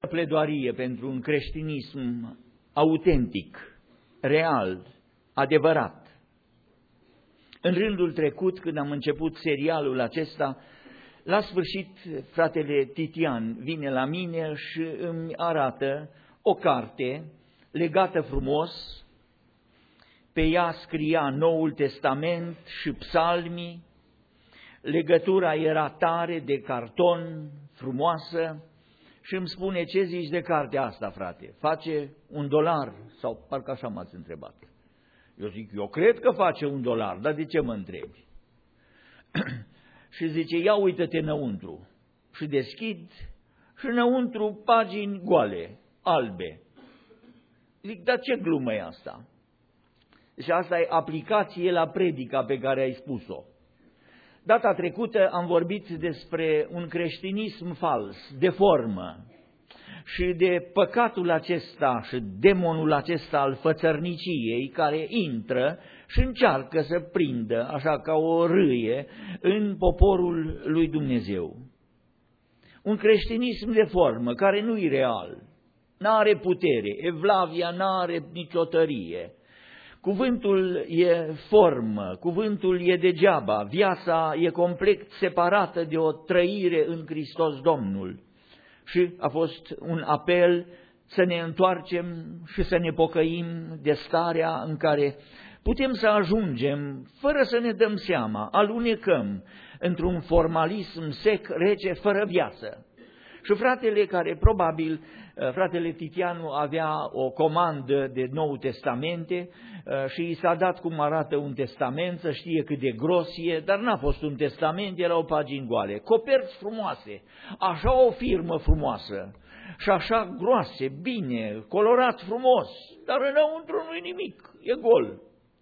pledoarie pentru un creștinism autentic, real, adevărat. În rândul trecut, când am început serialul acesta, la sfârșit fratele Titian vine la mine și îmi arată o carte legată frumos, pe ea scria Noul Testament și psalmii, legătura era tare de carton, frumoasă, și îmi spune: ce zici de cartea asta, frate? Face $1? Sau parcă așa m-ați întrebat. Eu zic: eu cred că face $1, dar de ce mă întrebi? Și zice: ia uită-te înăuntru. Și deschid și înăuntru pagini goale, albe. Zic: dar ce glumă e asta? Și asta e aplicație la predica pe care ai spus-o. Data trecută am vorbit despre un creștinism fals, de formă, și de păcatul acesta și demonul acesta al fățărniciei care intră și încearcă să prindă, așa ca o râie, în poporul lui Dumnezeu. Un creștinism de formă care nu e real, n-are putere, evlavia n-are nicio tărie. Cuvântul e formă, cuvântul e degeaba, viața e complet separată de o trăire în Hristos Domnul. Și a fost un apel să ne întoarcem și să ne pocăim de starea în care putem să ajungem, fără să ne dăm seama, alunecăm într-un formalism sec, rece, fără viață. Și fratele care probabil, fratele Titianu avea o comandă de Nou Testamente și i s-a dat cum arată un testament, să știe cât de gros e, dar n-a fost un testament, erau pagini goale, coperți frumoase, așa o firmă frumoasă și așa groase, bine, colorat frumos, dar înăuntru nu-i nimic, e gol.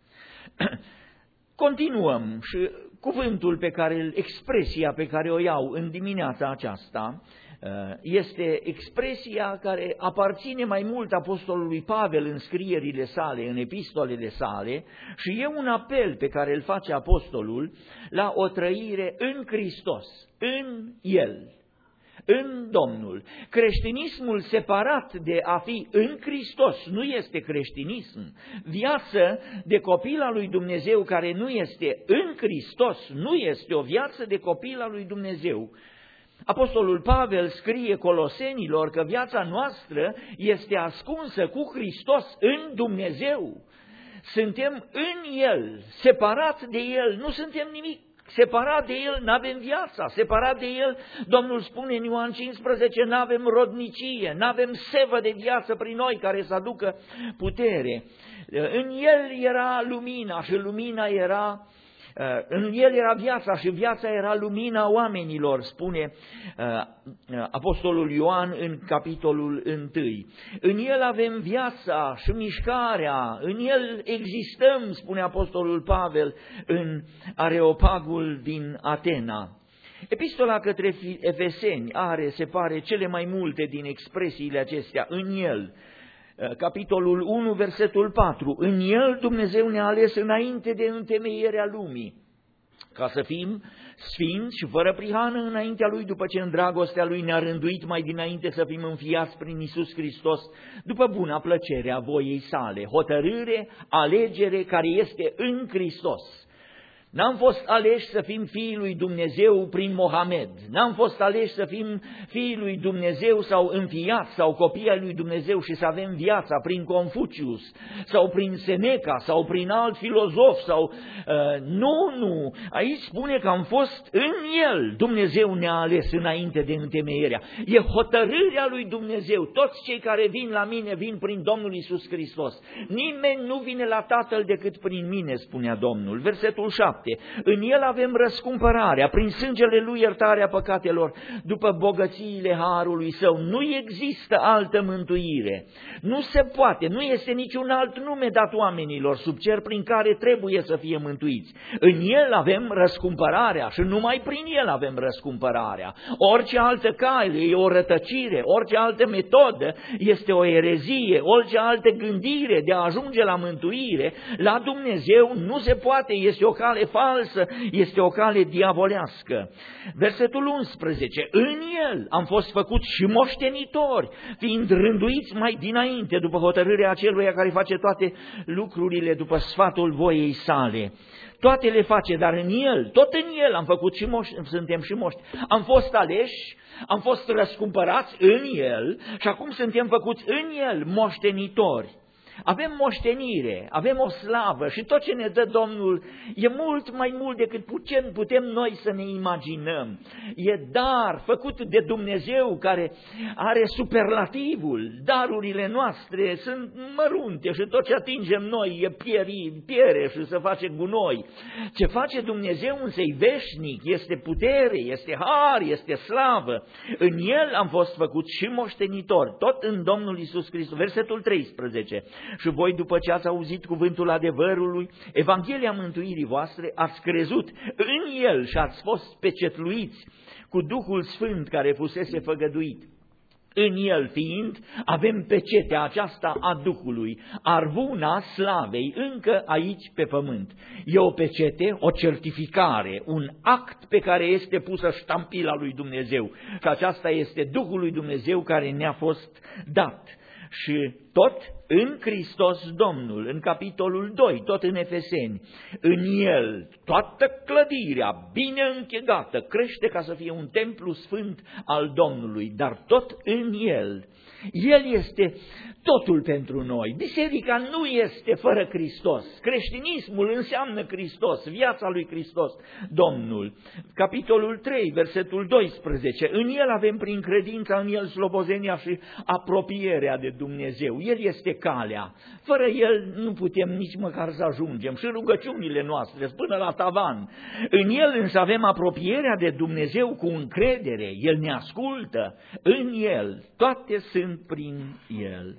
Continuăm și cuvântul pe care, expresia pe care o iau în dimineața aceasta, este expresia care aparține mai mult apostolului Pavel în scrierile sale, în epistolele sale, și e un apel pe care îl face apostolul la o trăire în Hristos, în El, în Domnul. Creștinismul separat de a fi în Hristos nu este creștinism. Viață de copil al lui Dumnezeu care nu este în Hristos nu este o viață de copil al lui Dumnezeu. Apostolul Pavel scrie Colosenilor că viața noastră este ascunsă cu Hristos în Dumnezeu. Suntem în El, separat de El, nu suntem nimic. Separat de El n-avem viața, separat de El, Domnul spune în Ioan 15, n-avem rodnicie, n-avem sevă de viață prin noi care să aducă putere. În El era lumina și lumina era... În El era viața și viața era lumina oamenilor, spune apostolul Ioan în capitolul 1. În El avem viața și mișcarea, în El existăm, spune apostolul Pavel în Areopagul din Atena. Epistola către Efeseni are, se pare, cele mai multe din expresiile acestea, în El. Capitolul 1, versetul 4. În El Dumnezeu ne-a ales înainte de întemeierea lumii, ca să fim sfinți și fără prihană înaintea Lui, după ce în dragostea Lui ne-a rânduit mai dinainte să fim înfiați prin Iisus Hristos, după buna plăcere a voiei sale, hotărâre, alegere care este în Hristos. N-am fost aleși să fim fiii lui Dumnezeu prin Mohamed, n-am fost aleși să fim fiii lui Dumnezeu sau înfiați sau copii ai lui Dumnezeu și să avem viața prin Confucius sau prin Seneca sau prin alt filozof sau... Nu, aici spune că am fost în El, Dumnezeu ne-a ales înainte de întemeierea. E hotărârea lui Dumnezeu, toți cei care vin la mine vin prin Domnul Iisus Hristos. Nimeni nu vine la Tatăl decât prin mine, spunea Domnul. Versetul 7. În El avem răscumpărarea, prin sângele Lui iertarea păcatelor, după bogățiile harului Său. Nu există altă mântuire. Nu se poate, nu este niciun alt nume dat oamenilor sub cer prin care trebuie să fie mântuiți. În El avem răscumpărarea și numai prin El avem răscumpărarea. Orice altă cale e o rătăcire, orice altă metodă este o erezie, orice altă gândire de a ajunge la mântuire, la Dumnezeu nu se poate, este o cale falsă, este o cale diavolească. Versetul 11, în el am fost făcuți și moștenitori, fiind rânduiți mai dinainte, după hotărârea aceluia care face toate lucrurile după sfatul voiei sale. Toate le face, dar în el, tot în el am făcut și suntem și moști. Am fost aleși, am fost răscumpărați în el și acum suntem făcuți în el moștenitori. Avem moștenire, avem o slavă și tot ce ne dă Domnul e mult mai mult decât putem noi să ne imaginăm. E dar făcut de Dumnezeu care are superlativul. Darurile noastre sunt mărunte și tot ce atingem noi e piere și se face gunoi. Ce face Dumnezeu însă e veșnic, este putere, este har, este slavă. În El am fost făcuți și moștenitori, tot în Domnul Iisus Hristos. Versetul 13. Și voi, după ce ați auzit cuvântul adevărului, Evanghelia mântuirii voastre, ați crezut în el și ați fost pecetluiți cu Duhul Sfânt care fusese făgăduit. În el fiind, avem pecetea aceasta a Duhului, arvuna slavei încă aici pe pământ. E o pecete, o certificare, un act pe care este pusă ștampila lui Dumnezeu. Și aceasta este Duhul lui Dumnezeu care ne-a fost dat. Și tot în Hristos Domnul, în capitolul 2, tot în Efeseni, în El toată clădirea bine închegată crește ca să fie un templu sfânt al Domnului, dar tot în El. El este totul pentru noi. Biserica nu este fără Hristos. Creștinismul înseamnă Hristos, viața lui Hristos, Domnul. Capitolul 3, versetul 12. În El avem prin credința, în El slobozenia și apropierea de Dumnezeu. El este calea. Fără El nu putem nici măcar să ajungem. Și rugăciunile noastre până la tavan. În El însă avem apropierea de Dumnezeu cu încredere. El ne ascultă. În El toate sunt prin El.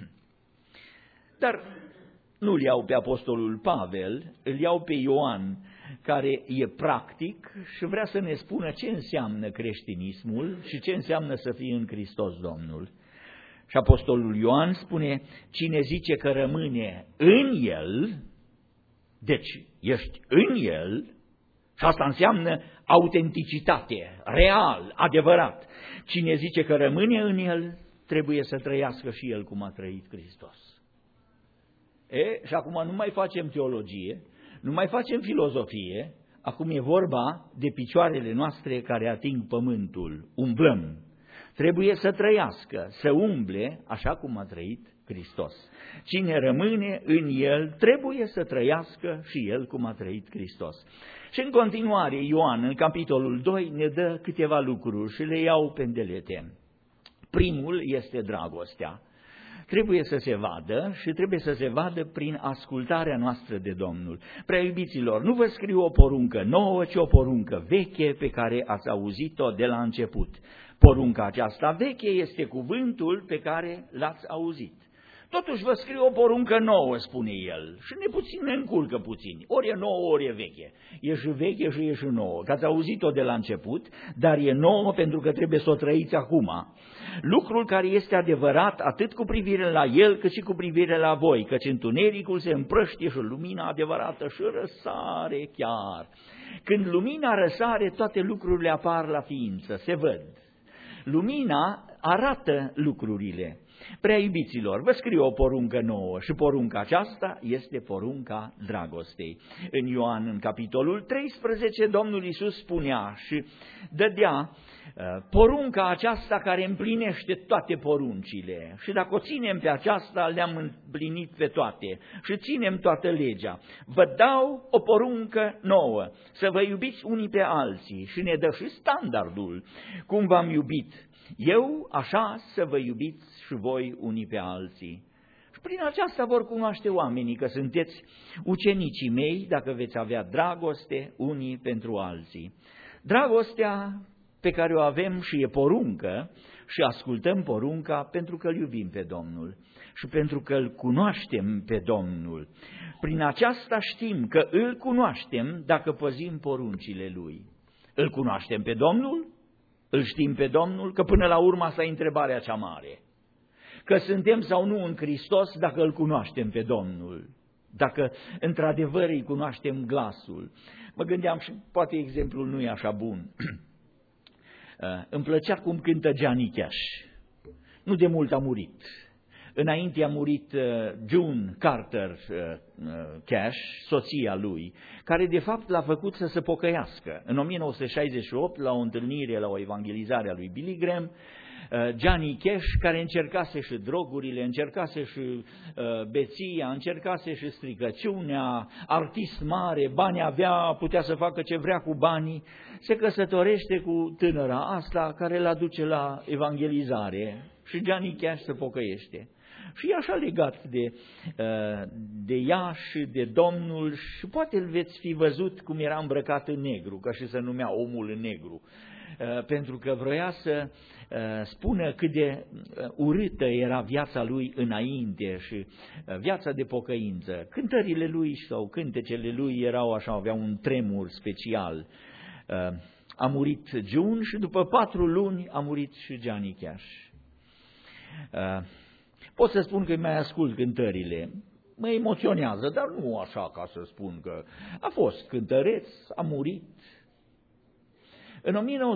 Dar nu-l iau pe apostolul Pavel, îl iau pe Ioan, care e practic și vrea să ne spună ce înseamnă creștinismul și ce înseamnă să fii în Hristos Domnul. Și apostolul Ioan spune, cine zice că rămâne în El, deci ești în El, și asta înseamnă autenticitate, real, adevărat. Cine zice că rămâne în El, trebuie să trăiască și el cum a trăit Hristos. Și acum nu mai facem teologie, nu mai facem filozofie, acum e vorba de picioarele noastre care ating pământul, umblăm. Trebuie să trăiască, să umble așa cum a trăit Hristos. Cine rămâne în El, trebuie să trăiască și el cum a trăit Hristos. Și în continuare, Ioan, în capitolul 2, ne dă câteva lucruri și le iau pendelete. Primul este dragostea. Trebuie să se vadă și trebuie să se vadă prin ascultarea noastră de Domnul. Prea iubiților, nu vă scriu o poruncă nouă, ci o poruncă veche pe care ați auzit-o de la început. Porunca aceasta veche este cuvântul pe care l-ați auzit. Totuși vă scriu o poruncă nouă, spune el, și ne încurcă puțin. Ori e nouă, ori e veche. E și veche și e și nouă. Că ați auzit-o de la început, dar e nouă pentru că trebuie să o trăiți acum. Lucrul care este adevărat atât cu privire la el, cât și cu privire la voi, căci întunericul se împrăștie și lumina adevărată și răsare chiar. Când lumina răsare, toate lucrurile apar la ființă, se văd. Lumina arată lucrurile. Prea iubiților, vă scriu o poruncă nouă și porunca aceasta este porunca dragostei. În Ioan, în capitolul 13, Domnul Iisus spunea și dădea porunca aceasta care împlinește toate poruncile. Și dacă o ținem pe aceasta, le-am împlinit pe toate și ținem toată legea. Vă dau o poruncă nouă, să vă iubiți unii pe alții și ne dă și standardul, cum v-am iubit eu, așa să vă iubiți și voi unii pe alții. Și prin aceasta vor cunoaște oamenii că sunteți ucenicii mei dacă veți avea dragoste unii pentru alții. Dragostea pe care o avem și e poruncă și ascultăm porunca pentru că îl iubim pe Domnul și pentru că îl cunoaștem pe Domnul. Prin aceasta știm că îl cunoaștem dacă păzim poruncile Lui. Îl cunoaștem pe Domnul? Îl știm pe Domnul? Că până la urmă asta e întrebarea cea mare. Că suntem sau nu în Hristos dacă îl cunoaștem pe Domnul. dacă într-adevăr îi cunoaștem glasul. Mă gândeam și poate exemplul nu e așa bun. Îmi plăcea cum cântă Johnny Cash. Nu de mult a murit. Înainte a murit June Carter Cash, soția lui, care de fapt l-a făcut să se pocăiască. În 1968, la o întâlnire, la o evangelizare a lui Billy Graham, Johnny Cash, care încercase și drogurile, încercase și beția, încercase și stricăciunea, artist mare, bani avea, putea să facă ce vrea cu banii, se căsătorește cu tânăra asta care îl aduce la evangelizare și Johnny Cash se pocăiește. Și e așa legat de ea și de Domnul și poate îl veți fi văzut cum era îmbrăcat în negru, ca și se numea Omul în negru, pentru că vroia să spună cât de urâtă era viața lui înainte și viața de pocăință. Cântările lui sau cântecele lui erau așa, aveau un tremur special. A murit June și după 4 luni a murit și Johnny Cash. Pot să spun că îi mai ascult cântările, mă emoționează, dar nu așa ca să spun că a fost cântăreț, a murit. În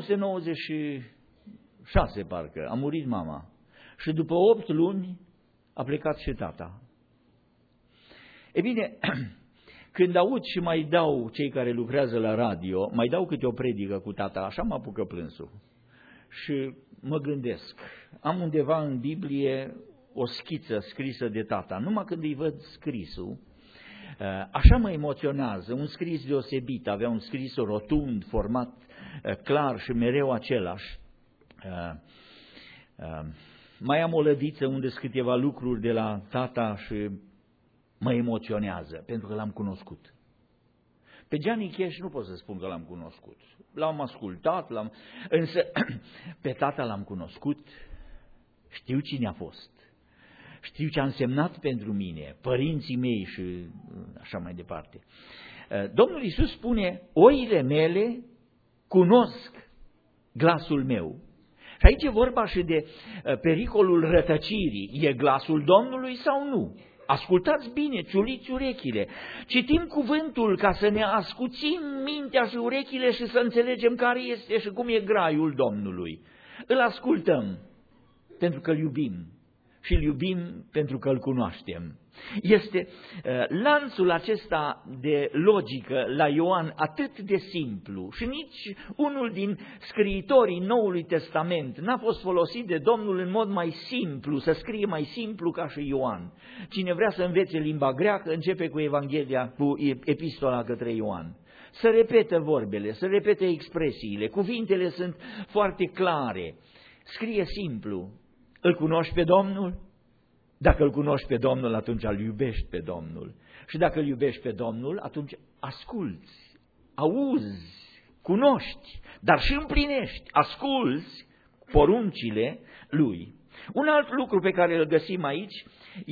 1996, parcă, a murit mama și după 8 luni a plecat și tata. E bine, când aud și mai dau cei care lucrează la radio, mai dau câte o predică cu tata, așa mă apucă plânsul și mă gândesc, am undeva în Biblie o schiță scrisă de tata, numai când îi văd scrisul, așa mă emoționează, un scris deosebit, avea un scris rotund, format clar și mereu același. Mai am o lădiță unde sunt câteva lucruri de la tata și mă emoționează, pentru că l-am cunoscut. Pe Johnny Cash nu pot să spun că l-am cunoscut, l-am ascultat, însă pe tata l-am cunoscut, știu cine a fost. Știu ce a însemnat pentru mine, părinții mei și așa mai departe. Domnul Iisus spune, oile mele cunosc glasul meu. Și aici e vorba și de pericolul rătăcirii. E glasul Domnului sau nu? Ascultați bine, ciuliți urechile. Citim cuvântul ca să ne ascuțim mintea și urechile și să înțelegem care este și cum e graiul Domnului. Îl ascultăm pentru că îl iubim. Și îl iubim pentru că îl cunoaștem. Este lanțul acesta de logică la Ioan atât de simplu și nici unul din scriitorii Noului Testament n-a fost folosit de Domnul în mod mai simplu, să scrie mai simplu ca și Ioan. Cine vrea să învețe limba greacă începe cu Evanghelia, cu epistola către Ioan. Să repete vorbele, să repete expresiile, cuvintele sunt foarte clare, scrie simplu. Îl cunoști pe Domnul? Dacă îl cunoști pe Domnul, atunci îl iubești pe Domnul. Și dacă îl iubești pe Domnul, atunci asculți, auzi, cunoști, dar și împlinești, asculți poruncile Lui. Un alt lucru pe care îl găsim aici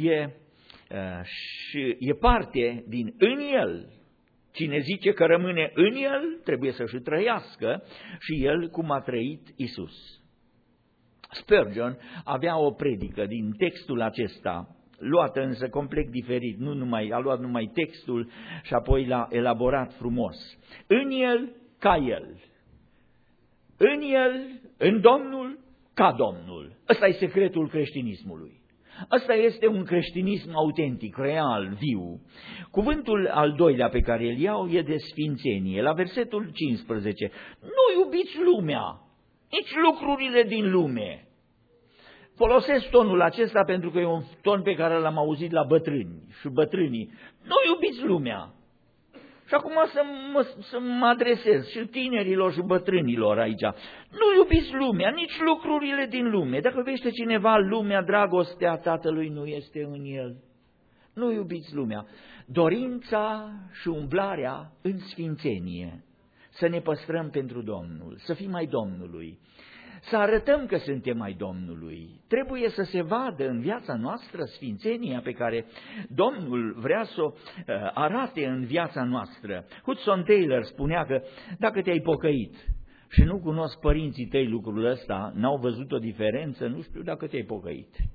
e parte din în El. Cine zice că rămâne în El, trebuie să-și trăiască și El cum a trăit Iisus. Spurgeon avea o predică din textul acesta, luată însă complet diferit, a luat numai textul și apoi l-a elaborat frumos. În El, ca El. În El, în Domnul, ca Domnul. Ăsta e secretul creștinismului. Ăsta este un creștinism autentic, real, viu. Cuvântul al doilea pe care îl iau e de sfințenie. La versetul 15, nu iubiți lumea, nici lucrurile din lume. Folosesc tonul acesta pentru că e un ton pe care l-am auzit la bătrâni și bătrânii. Nu iubiți lumea. Și acum să mă adresez și tinerilor și bătrânilor aici. Nu iubiți lumea, nici lucrurile din lume. Dacă iubește cineva lumea, dragostea Tatălui nu este în el. Nu iubiți lumea. Dorința și umblarea în sfințenie. Să ne păstrăm pentru Domnul, să fim mai Domnului. Să arătăm că suntem mai Domnului. Trebuie să se vadă în viața noastră sfințenia pe care Domnul vrea să o arate în viața noastră. Hudson Taylor spunea că dacă te-ai pocăit și nu cunosc părinții tăi lucrul ăsta, n-au văzut o diferență, nu știu dacă te-ai pocăit.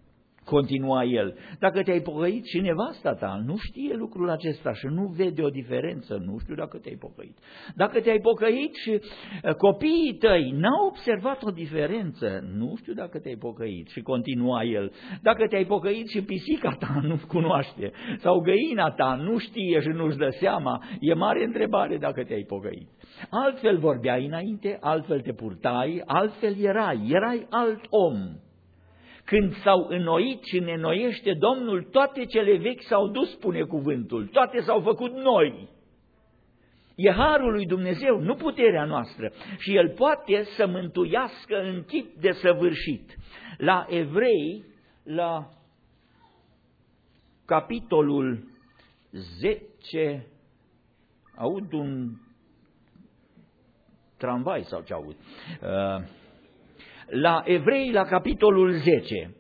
Continua el, dacă te-ai pocăit și nevasta ta nu știe lucrul acesta și nu vede o diferență, nu știu dacă te-ai pocăit. Dacă te-ai pocăit și copiii tăi n-au observat o diferență, nu știu dacă te-ai pocăit. Și continua el, dacă te-ai pocăit și pisica ta nu cunoaște, sau găina ta nu știe și nu-și dă seama, e mare întrebare dacă te-ai pocăit. Altfel vorbeai înainte, altfel te purtai, altfel erai alt om. Când s-au înnoit și ne înnoiește Domnul, toate cele vechi s-au dus, spune cuvântul, toate s-au făcut noi. E harul lui Dumnezeu, nu puterea noastră. Și El poate să mântuiască în chip desăvârșit. La Evrei, la capitolul 10, aud un tramvai sau ce aud? La Evrei, la capitolul 10,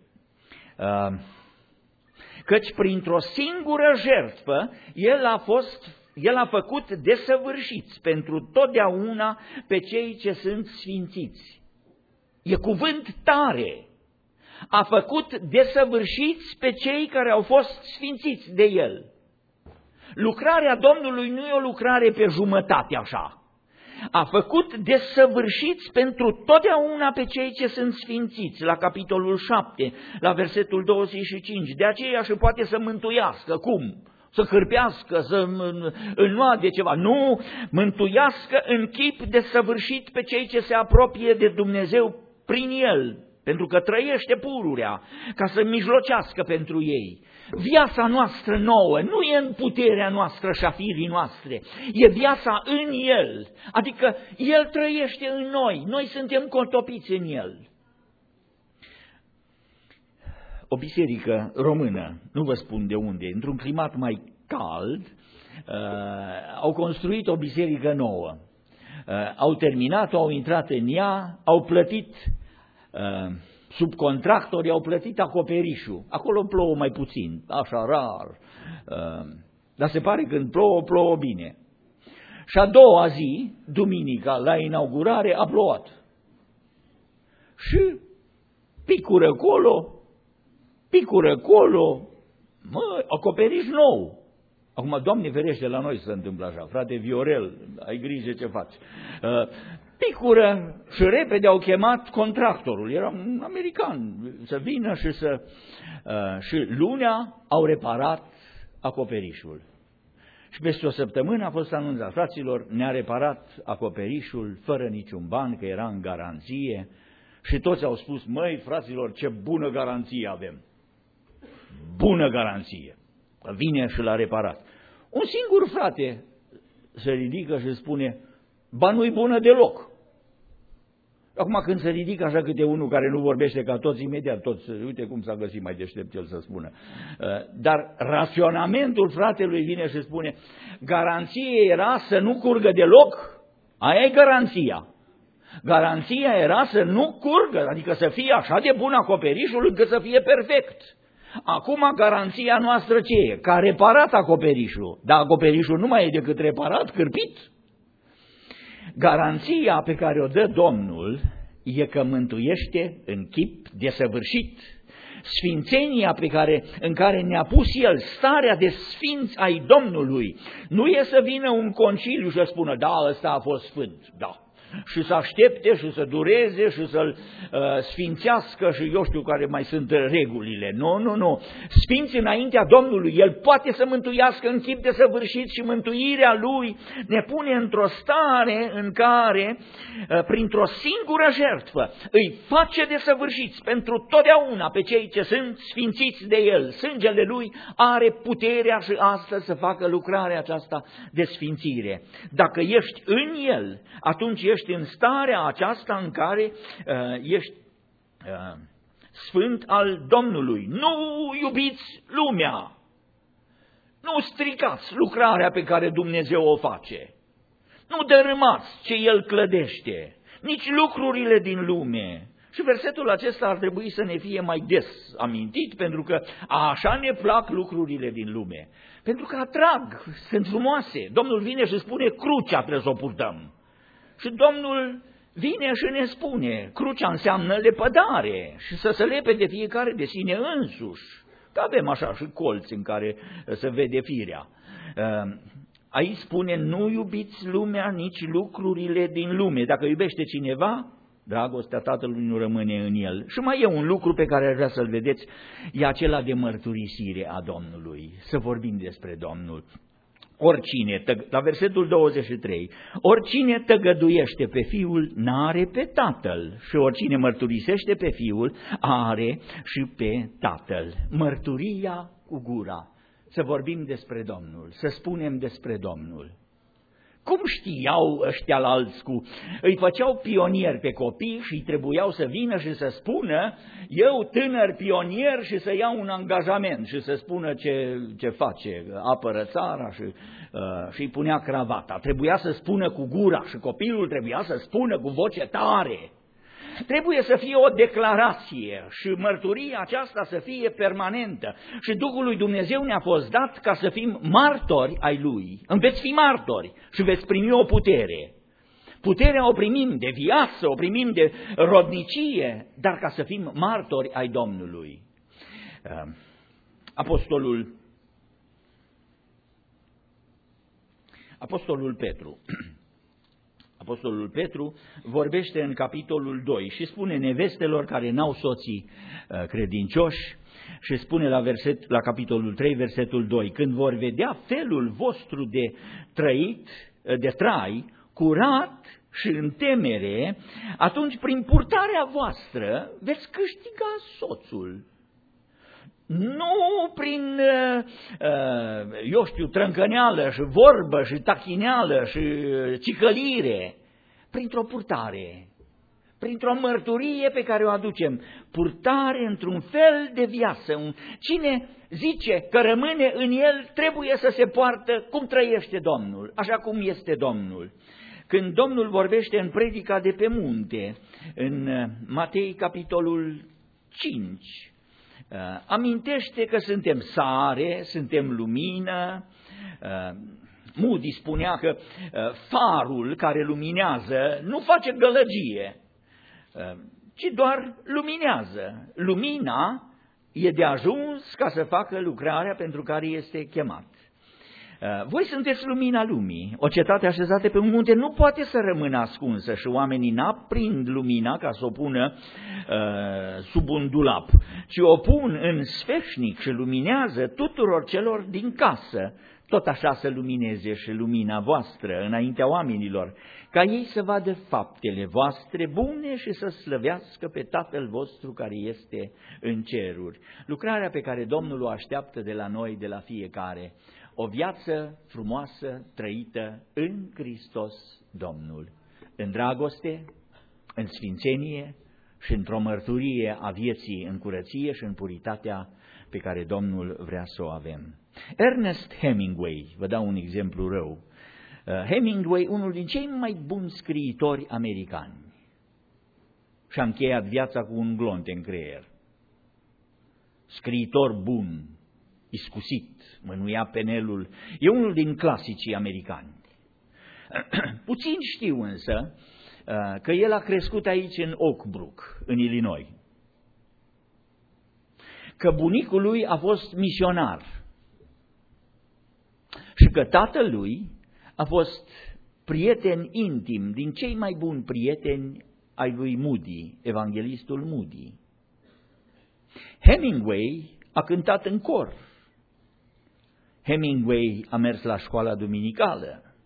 căci printr-o singură jertfă El a făcut desăvârșiți pentru totdeauna pe cei ce sunt sfințiți. E cuvânt tare. A făcut desăvârșiți pe cei care au fost sfințiți de El. Lucrarea Domnului nu e o lucrare pe jumătate așa. A făcut desăvârșiți pentru totdeauna pe cei ce sunt sfințiți, la capitolul 7, la versetul 25. De aceea și poate să mântuiască. Cum? Să cârpească, să înnoade ceva. Nu, mântuiască în chip desăvârșit pe cei ce se apropie de Dumnezeu prin El, pentru că trăiește pururea, ca să mijlocească pentru ei. Viața noastră nouă nu e în puterea noastră și a firii noastre, e viața în El, adică El trăiește în noi, noi suntem contopiți în El. O biserică română, nu vă spun de unde, într-un climat mai cald, au construit o biserică nouă, au terminat-o, au intrat în ea, au plătit subcontractorii, au plătit acoperișul. Acolo plouă mai puțin, așa rar, dar se pare când plouă bine. Și a doua zi, duminica, la inaugurare, a plouat. Și picură colo, acoperiș nou. Acum, Doamne ferește, la noi se întâmplă așa, frate Viorel, ai grijă ce faci. Picură și repede au chemat contractorul, era un american, să vină și lunea au reparat acoperișul. Și peste o săptămână a fost anunțat, fraților, ne-a reparat acoperișul fără niciun ban, că era în garanție, și toți au spus, măi, fraților, ce bună garanție avem. Bună garanție. Vine și l-a reparat. Un singur frate se ridică și spune, ba nu-i bună deloc. Acum când se ridică așa câte unul care nu vorbește ca toți, imediat toți, uite cum s-a găsit mai deștept el să spună. Dar raționamentul fratelui vine și spune, garanție era să nu curgă deloc, aia e garanția. Garanția era să nu curgă, adică să fie așa de bun acoperișul încât să fie perfect. Acum garanția noastră ce e? Că a reparat acoperișul, dar acoperișul nu mai e decât reparat, cârpit. Garanția pe care o dă Domnul e că mântuiește în chip desăvârșit. Sfințenia în care ne-a pus El, starea de sfinți ai Domnului, nu e să vină un conciliu și să spună, da, ăsta a fost sfânt, da. Și să aștepte și să dureze și să-l sfințească și eu știu care mai sunt regulile. Nu. Sfinți înaintea Domnului, El poate să mântuiască în chip desăvârșit și mântuirea Lui ne pune într-o stare în care, printr-o singură jertfă, îi face desăvârșiți pentru totdeauna pe cei ce sunt sfințiți de El. Sângele Lui are puterea și astăzi să facă lucrarea aceasta de sfințire. Dacă ești în El, atunci ești în starea aceasta în care ești sfânt al Domnului. Nu iubiți lumea, nu stricați lucrarea pe care Dumnezeu o face, nu dărâmați ce El clădește, nici lucrurile din lume. Și versetul acesta ar trebui să ne fie mai des amintit, pentru că așa ne plac lucrurile din lume. Pentru că atrag, sunt frumoase. Domnul vine și spune, crucea trebuie să o purtăm. Și Domnul vine și ne spune, crucea înseamnă lepădare și să se lepede fiecare de sine însuși, că avem așa și colți în care se vede firea. Aici spune, nu iubiți lumea, nici lucrurile din lume. Dacă iubește cineva, dragostea Tatălui nu rămâne în el. Și mai e un lucru pe care aș vrea să-l vedeți, e acela de mărturisire a Domnului, să vorbim despre Domnul. Oricine, la versetul 23, oricine tăgăduiește pe Fiul, n-are pe Tatăl, și oricine mărturisește pe Fiul, are și pe Tatăl. Mărturia cu gura, să vorbim despre Domnul, să spunem despre Domnul. Cum știau ăștia la alți îi făceau pionieri pe copii și îi trebuiau să vină și să spună, eu tânăr pionier, și să iau un angajament și să spună ce face, apără țara și îi punea cravata. Trebuia să spună cu gura și copilul trebuia să spună cu voce tare. Trebuie să fie o declarație și mărturia aceasta să fie permanentă. Și Duhul lui Dumnezeu ne-a fost dat ca să fim martori ai Lui. Veți fi martori și veți primi o putere. Puterea o primim de viață, o primim de rodnicie, dar ca să fim martori ai Domnului. Apostolul Petru vorbește în capitolul 2 și spune nevestelor care n-au soții credincioși și spune la capitolul 3, versetul 2, când vor vedea felul vostru de trai curat și în temere, atunci prin purtarea voastră veți câștiga soțul. Nu prin, trâncăneală și vorbă și tachineală și cicălire, printr-o purtare, printr-o mărturie pe care o aducem, purtare într-un fel de viață. Cine zice că rămâne în el, trebuie să se poartă cum trăiește Domnul, așa cum este Domnul. Când Domnul vorbește în predica de pe munte, în Matei capitolul 5, amintește că suntem sare, suntem lumină. Moody spunea că farul care luminează nu face gălăgie, ci doar luminează. Lumina e de ajuns ca să facă lucrarea pentru care este chemat. Voi sunteți lumina lumii. O cetate așezată pe un munte nu poate să rămână ascunsă și oamenii n-aprind lumina ca să o pună sub un dulap, ci o pun în sfeșnic și luminează tuturor celor din casă. Tot așa să lumineze și lumina voastră înaintea oamenilor, ca ei să vadă faptele voastre bune și să slăvească pe Tatăl vostru care este în ceruri. Lucrarea pe care Domnul o așteaptă de la noi, de la fiecare, o viață frumoasă trăită în Hristos Domnul, în dragoste, în sfințenie și într-o mărturie a vieții în curăție și în puritatea pe care Domnul vrea să o avem. Ernest Hemingway, vă dau un exemplu rău. Hemingway, unul din cei mai buni scriitori americani, și-a încheiat viața cu un glonț în creier. Scriitor bun, iscusit, mânuia penelul, e unul din clasicii americani. Puțin știu însă că el a crescut aici în Oak Brook, în Illinois, că bunicul lui a fost misionar și că tatăl lui a fost prieten intim, din cei mai buni prieteni ai lui Moody, evanghelistul Moody. Hemingway a cântat în cor. Hemingway a mers la școala duminicală.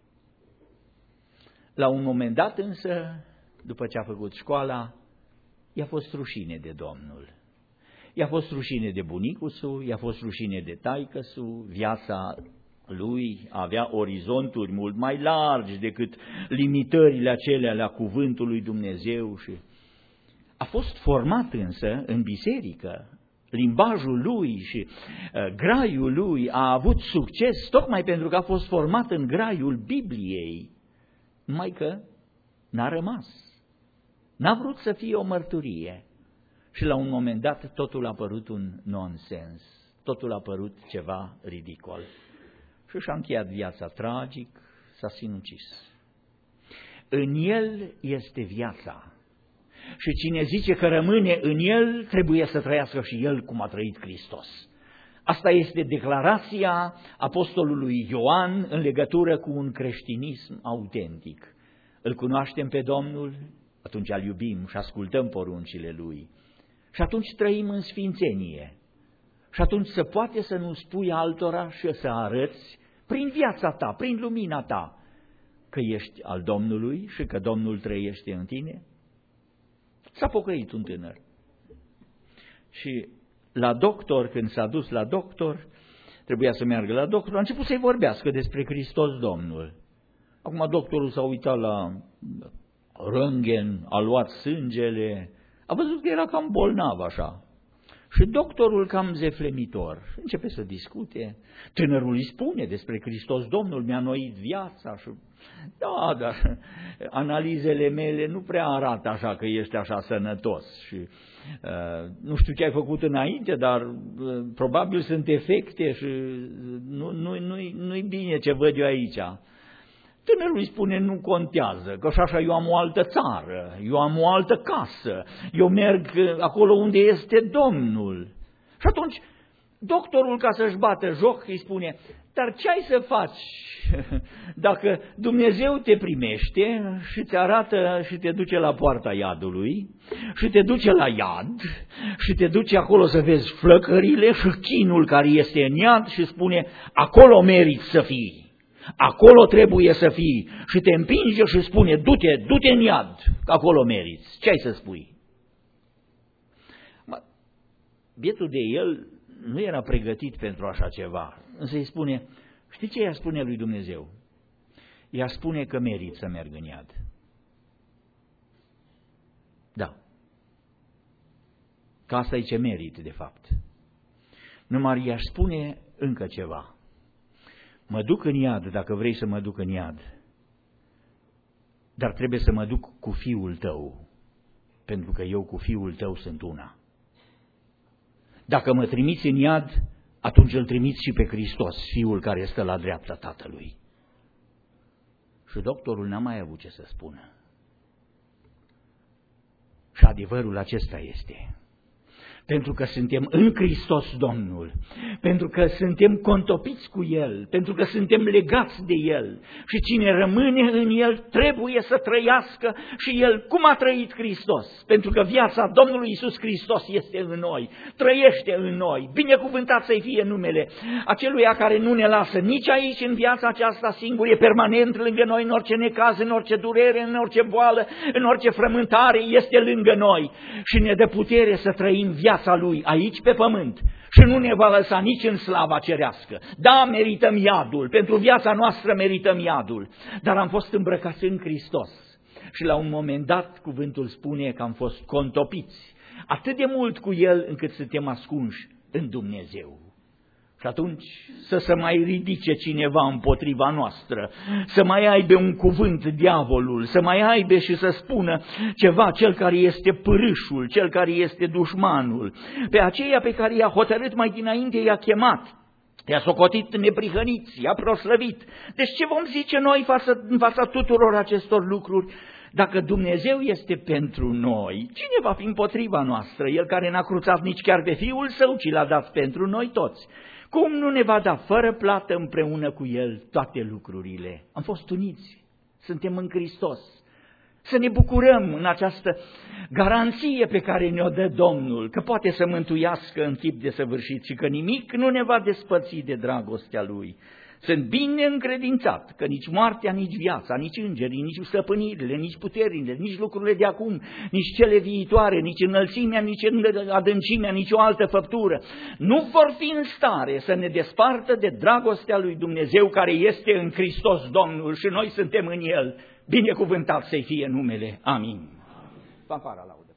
La un moment dat însă, după ce a făcut școala, i-a fost rușine de Domnul. I-a fost rușine de bunicul său, i-a fost rușine de taică-su, viața lui avea orizonturi mult mai largi decât limitările acelea la cuvântul lui Dumnezeu și a fost format însă în biserică. Limbajul lui și graiul lui a avut succes tocmai pentru că a fost format în graiul Bibliei, numai că n-a rămas. N-a vrut să fie o mărturie și la un moment dat totul a părut un nonsens, totul a părut ceva ridicol și și-a încheiat viața tragic, s-a sinucis. În El este viața. Și cine zice că rămâne în El, trebuie să trăiască și El cum a trăit Hristos. Asta este declarația apostolului Ioan în legătură cu un creștinism autentic. Îl cunoaștem pe Domnul, atunci îl iubim și ascultăm poruncile Lui. Și atunci trăim în sfințenie. Și atunci se poate să nu spui altora și să arăți prin viața ta, prin lumina ta, că ești al Domnului și că Domnul trăiește în tine. S-a pocăit un tânăr. Și la doctor, când s-a dus la doctor, trebuia să meargă la doctor, a început să-i vorbească despre Hristos Domnul. Acum doctorul s-a uitat la röntgen, a luat sângele, a văzut că era cam bolnav așa. Și doctorul cam zeflemitor începe să discute. Tânărul îi spune despre Hristos Domnul, mi-a înnoit viața. Și da, dar analizele mele nu prea arată așa că ești așa sănătos. Și nu știu ce ai făcut înainte, dar probabil sunt efecte și nu-i bine ce văd eu aici. Tânărul îi spune, nu contează, că și așa eu am o altă țară, eu am o altă casă, eu merg acolo unde este Domnul. Și atunci doctorul, ca să-și bată joc, îi spune, dar ce ai să faci dacă Dumnezeu te primește și te arată și te duce la poarta iadului și te duce la iad și te duce acolo să vezi flăcările și chinul care este în iad și spune, acolo meriți să fii. Acolo trebuie să fii și te împinge și spune, du-te în iad, că acolo meriți. Ce ai să spui? Bietul de el nu era pregătit pentru așa ceva, însă îi spune, știi ce i-a spune lui Dumnezeu? I-a spune că merit să merg în iad. Da. Că asta e ce merit, de fapt. Numai i-aș spune încă ceva. Mă duc în iad dacă vrei să mă duc în iad, dar trebuie să mă duc cu fiul tău, pentru că eu cu fiul tău sunt una. Dacă mă trimiți în iad, atunci îl trimiți și pe Hristos, fiul care stă la dreapta Tatălui. Și doctorul n-a mai avut ce să spună. Și adevărul acesta este. Pentru că suntem în Hristos Domnul, pentru că suntem contopiți cu El, pentru că suntem legați de El și cine rămâne în El trebuie să trăiască și El cum a trăit Hristos, pentru că viața Domnului Iisus Hristos este în noi, trăiește în noi, binecuvântat să-i fie numele Aceluia care nu ne lasă nici aici în viața aceasta singur, e permanent lângă noi în orice necaz, în orice durere, în orice boală, în orice frământare, este lângă noi și ne dă putere să trăim viața Lui aici pe pământ și nu ne va lăsa nici în slava cerească. Da, merităm iadul, pentru viața noastră merităm iadul, dar am fost îmbrăcați în Hristos și la un moment dat cuvântul spune că am fost contopiți atât de mult cu El încât suntem ascunși în Dumnezeu. Și atunci să se mai ridice cineva împotriva noastră, să mai aibă un cuvânt diavolul, să mai aibă și să spună ceva cel care este pârâșul, cel care este dușmanul, pe aceea pe care i-a hotărât mai dinainte, i-a chemat, i-a socotit neprihăniți, i-a proslăvit. Deci ce vom zice noi în fața tuturor acestor lucruri? Dacă Dumnezeu este pentru noi, cine va fi împotriva noastră? El care n-a cruțat nici chiar pe Fiul Său, ci l-a dat pentru noi toți. Cum nu ne va da fără plată împreună cu El toate lucrurile? Am fost uniți, suntem în Hristos. Să ne bucurăm în această garanție pe care ne-o dă Domnul, că poate să mântuiască în chip desăvârșit și că nimic nu ne va despărți de dragostea Lui. Sunt bine încredințat că nici moartea, nici viața, nici îngerii, nici stăpânirile, nici puterile, nici lucrurile de acum, nici cele viitoare, nici înălțimea, nici adâncimea, nici o altă făptură nu vor fi în stare să ne despartă de dragostea lui Dumnezeu care este în Hristos Domnul și noi suntem în El. Binecuvântat să-i fie numele. Amin. Fanfara laudă.